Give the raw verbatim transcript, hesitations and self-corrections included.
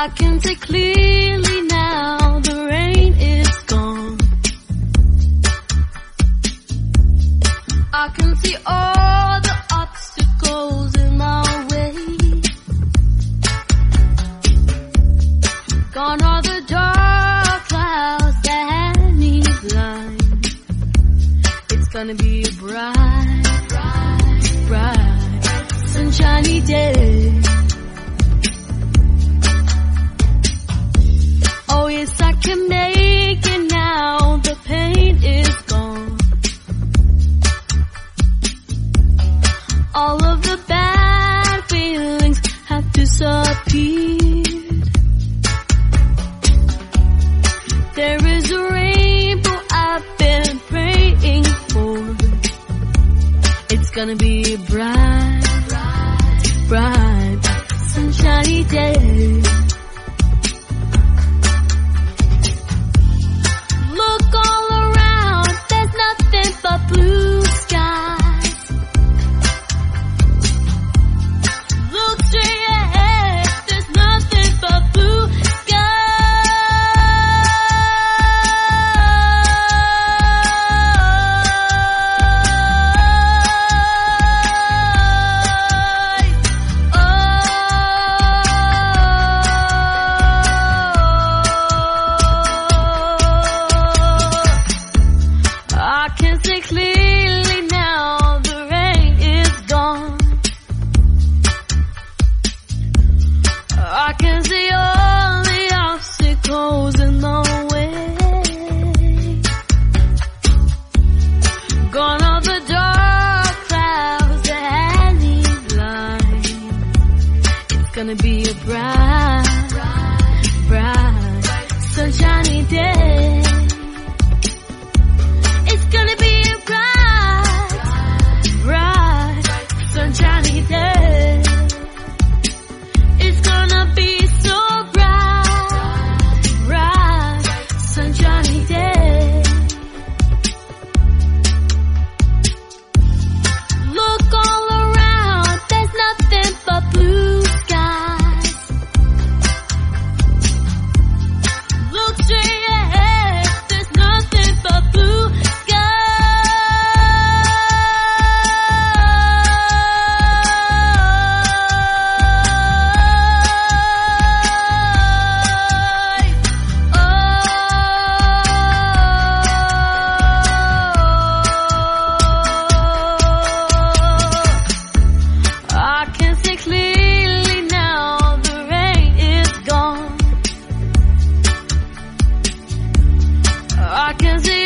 I can see clearly now, the rain is gone. I can see all the obstacles in our way. Gone are the dark clouds that had me blind. It's gonna be a bright, bright, bright, sunshiny day. Oh yes, I can make it now, the pain is gone. All of the bad feelings have disappeared. There is a rainbow I've been praying for. It's gonna be a bright, bright, bright, sunshiny day. Look all around, there's nothing but blue skies. Look straight ahead, there's nothing but blue skies. I can see clearly now, the rain is gone. I can see all the obstacles in the way. Gone are the dark clouds that had me blind. It's gonna be a bright, bright, bright, sunshiny day. It's gonna be a bright, bright, sunshiny day. It's gonna be so bright, bright, sunshiny day. Look all around, there's nothing but blue skies. Look straight ahead, there's nothing but blue skies. I can see clearly now, the rain is gone. I can see